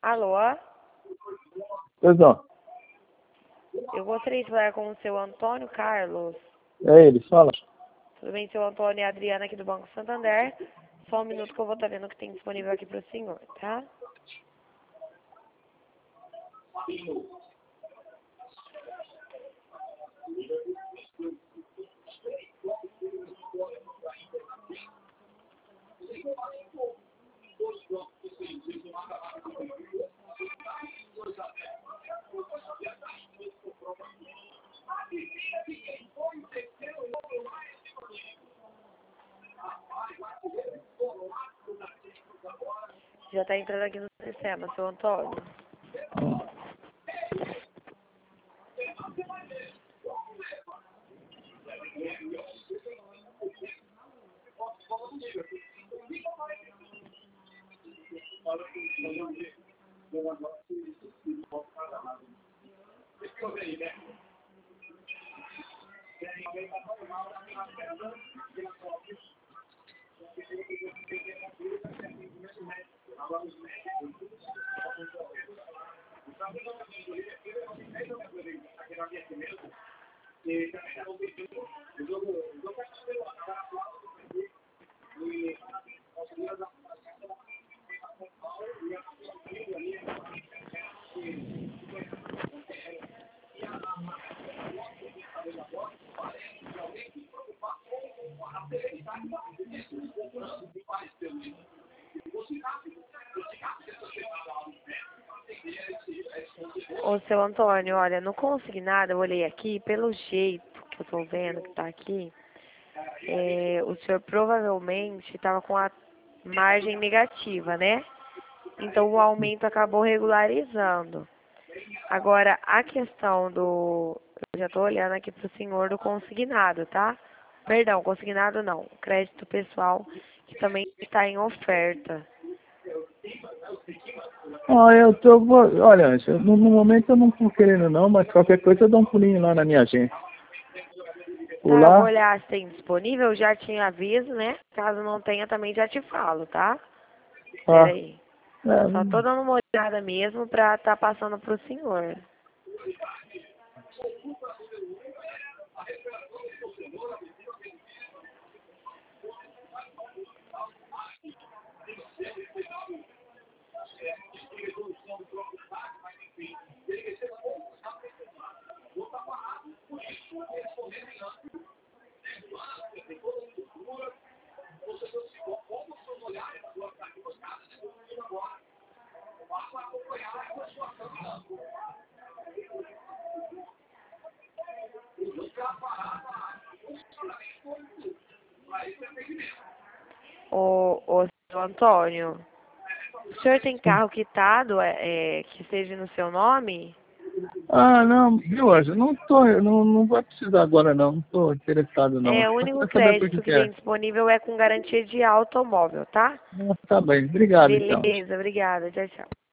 Alô? Pois não. Eu gostaria de falar com o seu Antônio Carlos. É ele, fala. Tudo bem, seu Antônio e a Adriana aqui do Banco Santander. Só um minuto que eu vou estar vendo o que tem disponível aqui para o senhor, tá? Já está entrando aqui no sistema, seu Antônio. Ô, seu Antônio, olha, no consignado, eu olhei aqui, pelo jeito que eu tô vendo que tá aqui, o senhor provavelmente estava com a margem negativa, né? Então o aumento acabou regularizando. Agora, a questão do... Eu já tô olhando aqui pro senhor do consignado, tá? Perdão, consignado não. Crédito pessoal, que também está em oferta. Olha, no momento eu não tô querendo não, mas qualquer coisa eu dou um pulinho lá na minha agência. Tá, eu vou Lá, olhar se tem disponível, eu já te aviso, né? Caso não tenha, também já te falo, tá? Pera aí. Só tô dando uma olhada mesmo pra tá passando pro senhor. Ô, seu Antônio, o senhor tem carro quitado, que seja no seu nome? não, viu, Ângelo, não vai precisar agora não tô interessado não. O Só único queria saber por que crédito que que é. tem disponível é com garantia de automóvel, tá? Tá bem, obrigado então. Beleza, obrigada. Tchau, tchau.